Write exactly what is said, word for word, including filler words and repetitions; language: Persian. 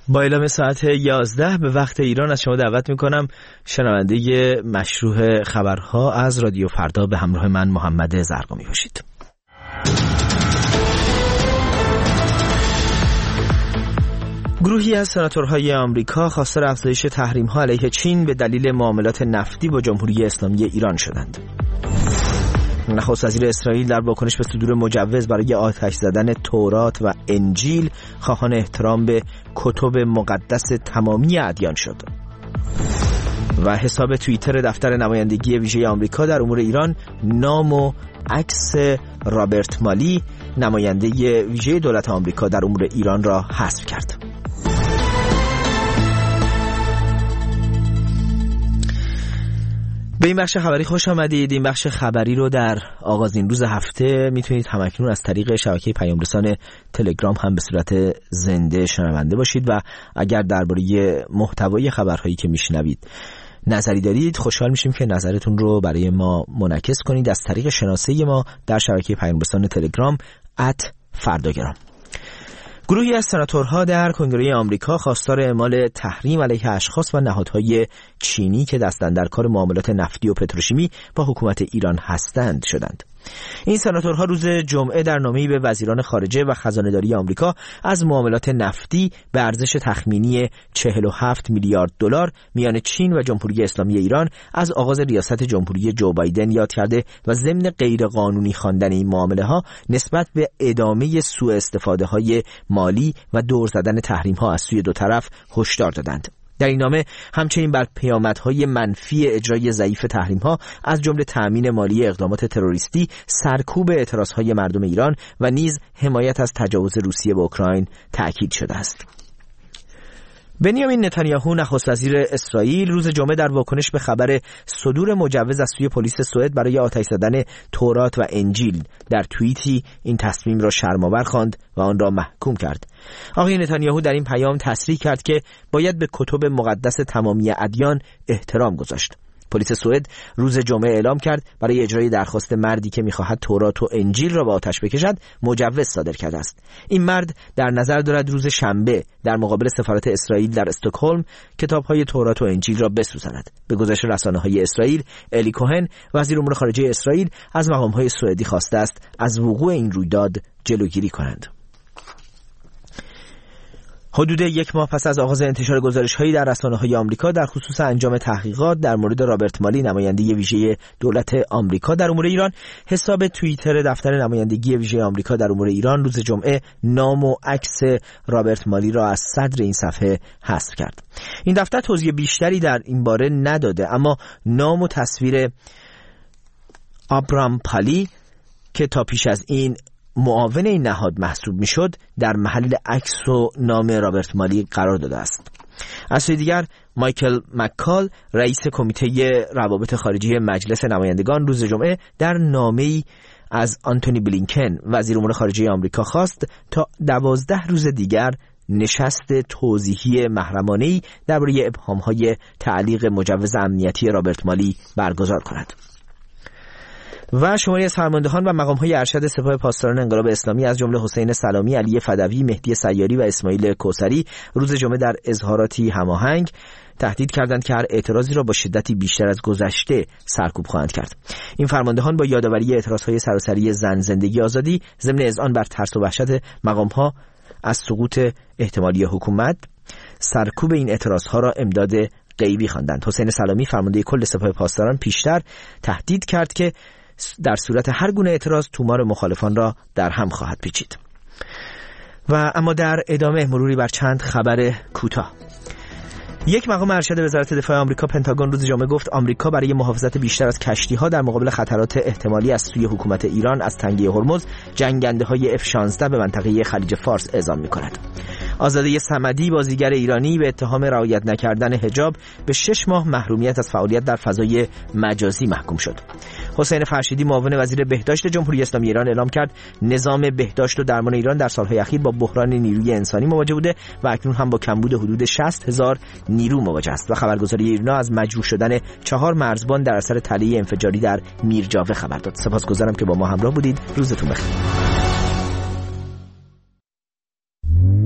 با اعلام ساعت یازده به وقت ایران از شما دعوت میکنم شنونده مشروع خبرها از رادیو فردا به همراه من محمد زرقامی باشید. گروهی از سناتورهای آمریکا خواستار افزایش تحریم‌ها علیه چین به دلیل معاملات نفتی با جمهوری اسلامی ایران شدند. نخست وزیر اسرائیل در واکنش به صدور مجوز برای آتش زدن تورات و انجیل خواهان احترام به کتب مقدس تمامی ادیان شد. و حساب توییتر دفتر نمایندگی ویژه آمریکا در امور ایران نام و عکس رابرت مالی نماینده ویژه دولت آمریکا در امور ایران را حذف کرد. به این بخش خبری خوش آمدید. این بخش خبری رو در آغازین روز هفته میتونید همکنون از طریق شبکه پیام رسان تلگرام هم به صورت زنده شنونده باشید و اگر درباره محتوای خبرهایی که میشنوید نظری دارید خوشحال میشیم که نظرتون رو برای ما منعکس کنید از طریق شناسه ما در شبکه پیام رسان تلگرام ات فرداگرام. گروهی از سناتورها در کنگره آمریکا خواستار اعمال تحریم علیه اشخاص و نهادهای چینی که دستن در کار معاملات نفتی و پتروشیمی با حکومت ایران هستند شدند. این سناتورها روز جمعه در نامه‌ای به وزیران خارجه و خزانه‌داری آمریکا از معاملات نفتی به ارزش تخمینی چهل و هفت میلیارد دلار میان چین و جمهوری اسلامی ایران از آغاز ریاست جمهوری جو بایدن یاد کرده و ضمن غیرقانونی خواندن این معامله‌ها نسبت به ادامه سوء استفاده‌های مالی و دور زدن تحریم‌ها از سوی دو طرف هشدار دادند. در این نامه همچنین بر پیامدهای منفی اجرای ضعیف تحریم‌ها از جمله تأمین مالی اقدامات تروریستی، سرکوب اعتراضهای مردم ایران و نیز حمایت از تجاوز روسیه به اوکراین تأکید شده است. بنیامین نتانیاهو نخست وزیر اسرائیل روز جمعه در واکنش به خبر صدور مجوز از سوی پلیس سوئد برای آتش زدن تورات و انجیل در توییتی این تصمیم را شرم‌آور خواند و آن را محکوم کرد. آقای نتانیاهو در این پیام تصریح کرد که باید به کتب مقدس تمامی ادیان احترام گذاشت. پلیس سوئد روز جمعه اعلام کرد برای اجرای درخواست مردی که می‌خواهد تورات و انجیل را به آتش بکشد مجوز صادر کرده است. این مرد در نظر دارد روز شنبه در مقابل سفارت اسرائیل در استکهلم کتاب‌های تورات و انجیل را بسوزاند. به گزارش رسانه‌های اسرائیل، الی کوهن وزیر امور خارجه اسرائیل از مقام‌های سوئدی خواسته است از وقوع این رویداد جلوگیری کنند. حدود یک ماه پس از آغاز انتشار گزارش‌هایی در رسانه‌های آمریکا در خصوص انجام تحقیقات در مورد رابرت مالی نماینده ویژه دولت آمریکا در امور ایران، حساب توییتر دفتر نمایندگی ویژه آمریکا در امور ایران روز جمعه نام و عکس رابرت مالی را از صدر این صفحه حذف کرد. این دفتر توضیح بیشتری در این باره نداده، اما نام و تصویر آبرام پالی که تا پیش از این معاون این نهاد محسوب میشد در محل عکس و نام رابرت مالی قرار داده است. از سوی دیگر مایکل مکال رئیس کمیته روابط خارجی مجلس نمایندگان روز جمعه در نامه‌ای از آنتونی بلینکن وزیر امور خارجه آمریکا خواست تا دوازده روز دیگر نشست توضیحی محرمانه‌ای درباره ابهام‌های تعلیق مجوز امنیتی رابرت مالی برگزار کند. و شماری از فرماندهان و مقام‌های ارشد سپاه پاسداران انقلاب اسلامی از جمله حسین سلامی، علی فدوی، مهدی سیاری و اسماعیل کوثری روز جمعه در اظهاراتی هماهنگ تهدید کردند که هر اعتراضی را با شدتی بیشتر از گذشته سرکوب خواهند کرد. این فرماندهان با یادآوری اعتراضهای سراسری زن، زندگی، آزادی ضمن اذعان بر ترس و وحشت مقام‌ها از سقوط احتمالی حکومت، سرکوب این اعتراضها را امداد غیبی خواندند. حسین سلامی فرمانده کل سپاه پاسداران پیشتر تهدید کرد که در صورت هر گونه اعتراض تومار مخالفان را در هم خواهد پیچید. و اما در ادامه مروری بر چند خبر کوتاه. یک مقام ارشد وزارت دفاع آمریکا پنتاگون روز جمعه گفت آمریکا برای محافظت بیشتر از کشتی‌ها در مقابل خطرات احتمالی از سوی حکومت ایران از تنگه هرمز جنگنده‌های اف شانزده به منطقه خلیج فارس اعزام می‌کند. آزاده صمدی بازیگر ایرانی به اتهام رعایت نکردن حجاب به شش ماه محرومیت از فعالیت در فضای مجازی محکوم شد. حسین فرشیدی معاون وزیر بهداشت جمهوری اسلامی ایران اعلام کرد نظام بهداشت و درمان ایران در سالهای اخیر با بحران نیروی انسانی مواجه بوده و اکنون هم با کمبود حدود شصت هزار نیرو مواجه است. و خبرگزاری ایرنا از مجروح شدن چهار مرزبان در اثر تله انفجاری در میرجاوه خبر داد. سپاسگزارم که با ما همراه بودید. روزتون بخیر.